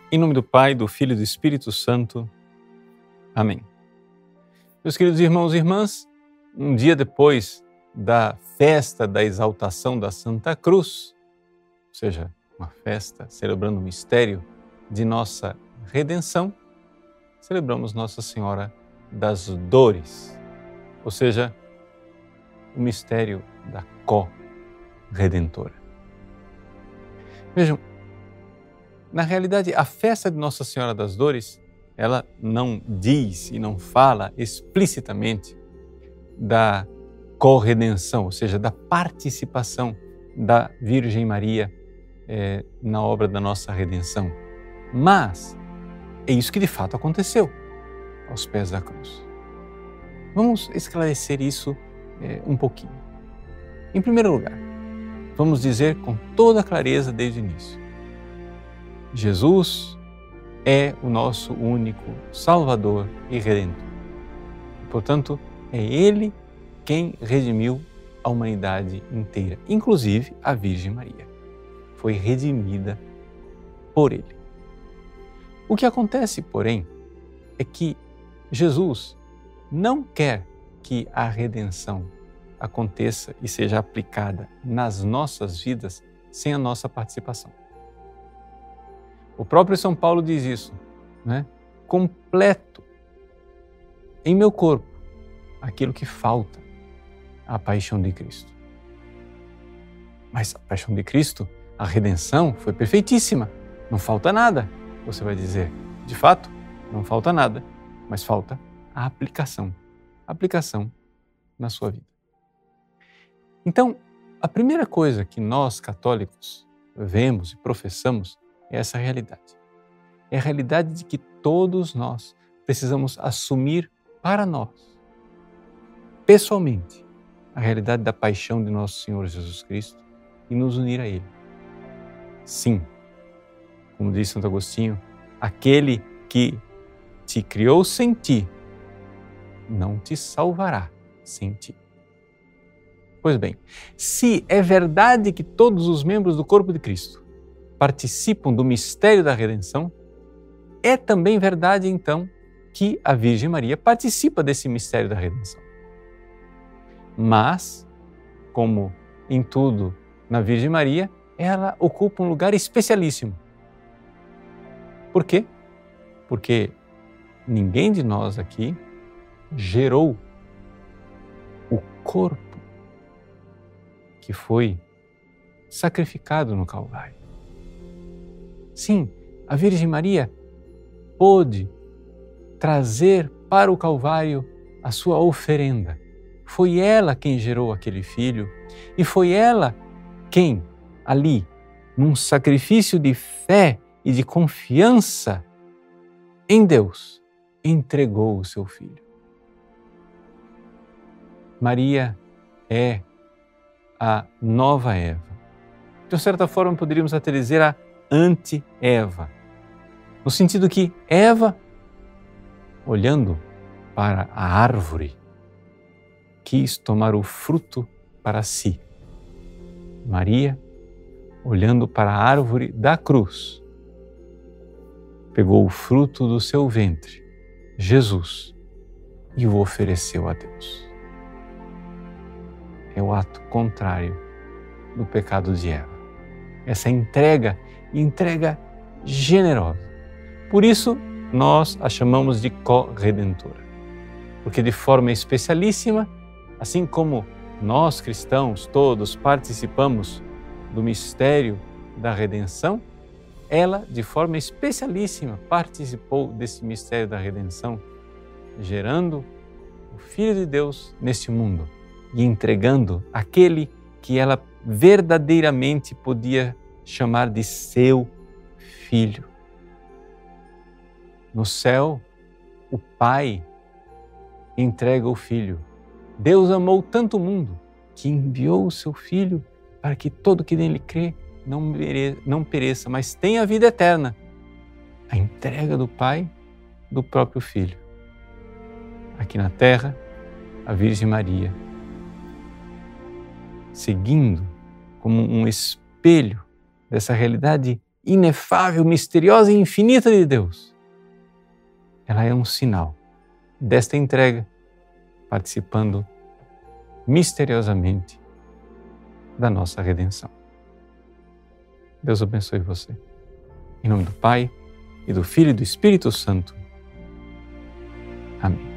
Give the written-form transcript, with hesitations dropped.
Em nome do Pai, do Filho e do Espírito Santo. Amém. Meus queridos irmãos e irmãs, um dia depois da festa da exaltação da Santa Cruz, ou seja, uma festa celebrando o mistério de nossa redenção, celebramos Nossa Senhora das Dores, ou seja, o mistério da co-redentora. Vejam, na realidade, a festa de Nossa Senhora das Dores, ela não diz e não fala explicitamente da corredenção, ou seja, da participação da Virgem Maria na obra da nossa redenção. Mas é isso que de fato aconteceu aos pés da cruz. Vamos esclarecer isso um pouquinho. Em primeiro lugar, vamos dizer com toda clareza desde o início: Jesus é o nosso único Salvador e Redentor. Portanto, é Ele quem redimiu a humanidade inteira, inclusive a Virgem Maria. Foi redimida por Ele. O que acontece, porém, é que Jesus não quer que a redenção aconteça e seja aplicada nas nossas vidas sem a nossa participação. O próprio São Paulo diz isso, né? Completo em meu corpo aquilo que falta à paixão de Cristo. Mas a paixão de Cristo, a redenção, foi perfeitíssima. Não falta nada, você vai dizer. De fato, não falta nada, mas falta a aplicação. A aplicação na sua vida. Então, a primeira coisa que nós católicos vemos e professamos é essa realidade. É a realidade de que todos nós precisamos assumir para nós, pessoalmente, a realidade da paixão de nosso Senhor Jesus Cristo e nos unir a Ele. Sim, como diz Santo Agostinho, aquele que te criou sem ti, não te salvará sem ti. Pois bem, se é verdade que todos os membros do corpo de Cristo participam do mistério da redenção, é também verdade, então, que a Virgem Maria participa desse mistério da redenção. Mas, como em tudo na Virgem Maria, ela ocupa um lugar especialíssimo. Por quê? Porque ninguém de nós aqui gerou o corpo que foi sacrificado no Calvário. Sim, a Virgem Maria pôde trazer para o Calvário a sua oferenda. Foi ela quem gerou aquele filho e foi ela quem, ali, num sacrifício de fé e de confiança em Deus, entregou o seu filho. Maria é a nova Eva. De certa forma, poderíamos até dizer a anti-Eva, no sentido que Eva, olhando para a árvore, quis tomar o fruto para si. Maria, olhando para a árvore da cruz, pegou o fruto do seu ventre, Jesus, e o ofereceu a Deus. É o ato contrário do pecado de Eva. Essa entrega generosa. Por isso, nós a chamamos de co-redentora. Porque de forma especialíssima, assim como nós cristãos todos participamos do mistério da redenção, ela, de forma especialíssima, participou desse mistério da redenção, gerando o Filho de Deus neste mundo e entregando aquele que ela verdadeiramente podia chamar de seu Filho. No céu, o Pai entrega o Filho. Deus amou tanto o mundo que enviou o seu Filho para que todo que nele crê não pereça, mas tenha a vida eterna. A entrega do Pai do próprio Filho. Aqui na terra, a Virgem Maria, seguindo como um espelho dessa realidade inefável, misteriosa e infinita de Deus, ela é um sinal desta entrega, participando misteriosamente da nossa redenção. Deus abençoe você. Em nome do Pai, e do Filho e do Espírito Santo. Amém.